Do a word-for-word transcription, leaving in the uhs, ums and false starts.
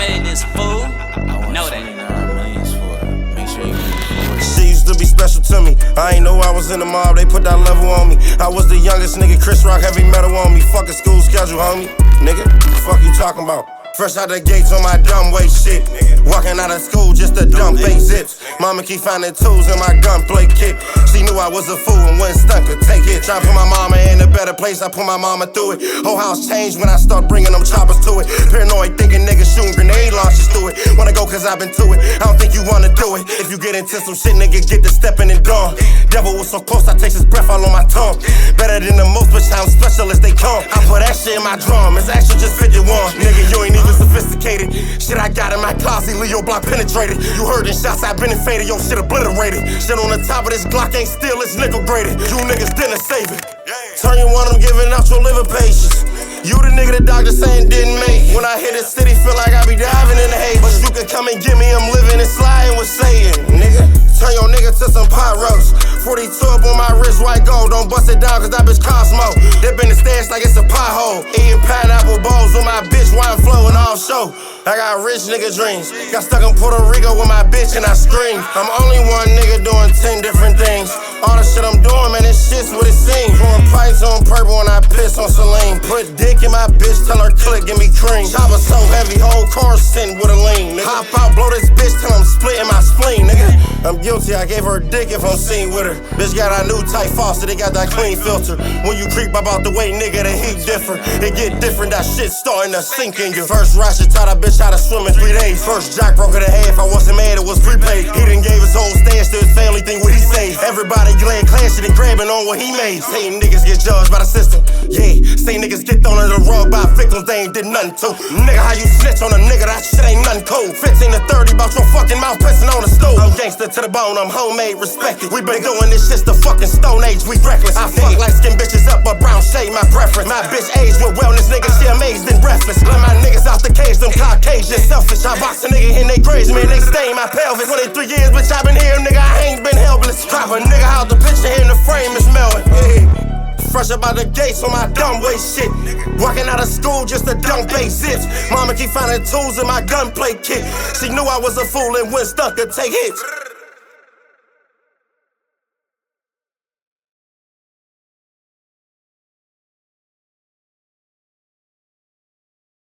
playing this fool. Know that. Shit used to be special to me. I ain't know I was in the mob, they put that level on me. I was the youngest nigga, Chris Rock, heavy metal on me. Fucking school schedule, homie. Nigga, the fuck you talking about? Fresh out the gates on my dumb way shit. Walking out of school just to dump eight zips. Mama keep finding tools in my gunplay kit. She knew I was a fool and wouldn't stunt could take it. Try to put my mama in a better place, I put my mama through it. Whole house changed when I start bringing them choppers to it. Paranoid thinking niggas shooting grenade launchers through it. Wanna go cause I've been to it, I don't think you wanna do it. If you get into some shit, nigga, get to stepping and dawn. Devil was so close, I taste his breath all on my tongue. Better than the most, but I'm specialist, they come. I put that shit in my drum, it's actually just fifty-one. Nigga, you ain't even sophisticated. Shit I got in my closet, Leo block penetrated. You heard in shots, I been invaded, yo shit obliterated. Shit on the top of this Glock ain't still, it's nickel graded. You niggas didn't save it. Turn you on, I'm giving out your liver patience. You the nigga the doctor saying didn't make. When I hit the city, feel like I be diving in the haze. But you can come and get me, I'm living and sliding with saying, nigga. Turn your nigga to some pot roast. forty-two up on my wrist, white gold. Don't bust it down, cause that bitch Cosmo. Dip in the stairs like it's a pothole. Eating pineapple bowls with my bitch, wine flowing all show. I got rich nigga dreams. Got stuck in Puerto Rico with my bitch and I scream. I'm only one nigga doing ten different things. All the shit I'm doing, man, this shit's what it seems. Pouring pints on purple when I piss on Celine. Put dick in my bitch, tell her click, give me cream. Chopper so heavy, whole car sitting with a lean. Nigga. Hop out, blow this bitch till I'm splitting my spleen, nigga. I'm guilty, I gave her a dick if I'm seen with her. Bitch got a new tight faucet, they got that clean filter. When you creep up out the way, nigga, the heat different. It get different, that shit starting to sink in you. First ratchet taught a bitch how to swim in three days. First jack broke her the half, I wasn't mad, it was prepaid. He done gave his whole stash to his family, think what he saved. Everybody glad clashing and grabbing on what he made. Say niggas get judged by the system, yeah. Say niggas get thrown under the rug by victims they ain't did nothing to. Nigga, how you snitch on a nigga, that shit ain't nothing cool. fifteen to thirty, bout your fucking mouth pissing on the stove. I'm gangster to the bone, I'm homemade, respected. We been doing this shit the fucking stone age, we reckless. I fuck light skin bitches up, but brown shade my preference. My bitch aged with wellness, nigga, she amazed and breathless. Let my niggas out the cage, them Caucasian selfish. I box a nigga in they graves, man, they stain my pelvis. twenty-three years, bitch, I been here, nigga, I ain't been helpless. Drop a nigga out the picture in the frame, it's Melvin, yeah. Fresh up out the gates on my dumb way shit. Walking out of school just to dump eight zips. Mama keep finding tools in my gunplay kit. She knew I was a fool and wouldn't stuck to take hits.